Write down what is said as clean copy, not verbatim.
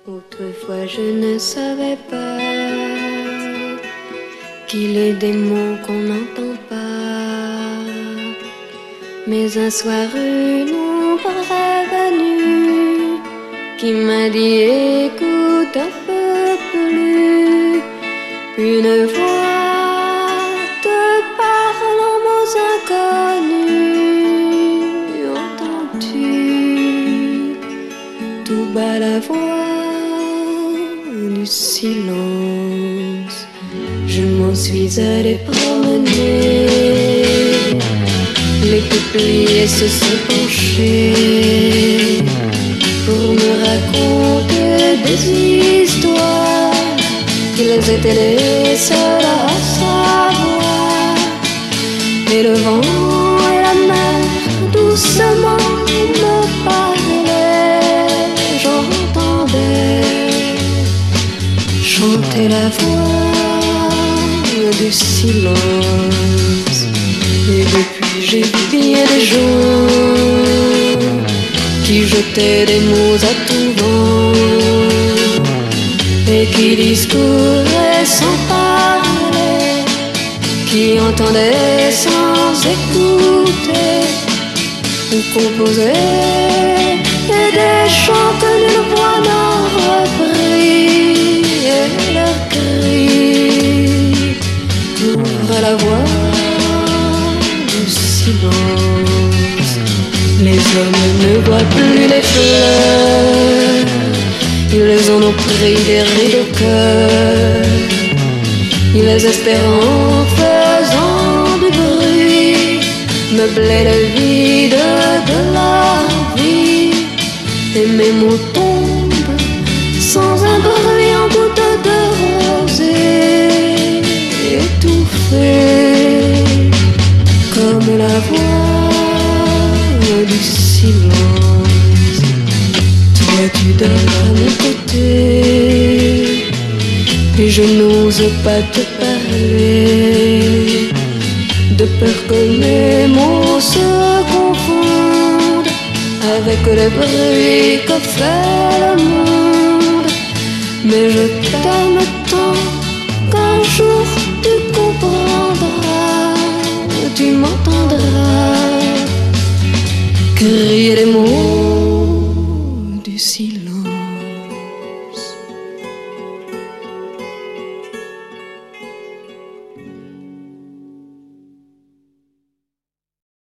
Autrefois je ne savais pas qu'il est des mots qu'on n'entend pas. Mais un soir une ombre revenue qui m'a dit écoute un peu plus. Une voix te parle en mots inconnus. Entends-tu tout bas la voix du silence? Je m'en suis allée promener, les peupliers se sont penchés pour me raconter des histoires. Ils étaient les seuls à savoir. Et le vent et la mer doucement me parlaient. J'entendais chanter la voix du silence. Et depuis j'ai vu bien des gens qui jetaient des mots à tout vent et qui discouraient sans parler, qui entendaient sans écouter ou composaient des chants que nulle voix n'a repris. Et leurs cris ouvrent la voie du silence. Les hommes ne voient plus les fleurs, ils en ont pris des rides au cœur. Ils espèrent en faisant du bruit meubler le vide de leur vie. Et mes mots tombent sans un bruit en gouttes de rosée, étouffée comme la voix du silence. Toi tu dors à mon côté et je n'ose pas te parler, de peur que mes mots se confondent avec le bruit que fait le monde. Mais je t'aime tant qu'un jour tu comprendras, tu m'entendras crier les mots du silence.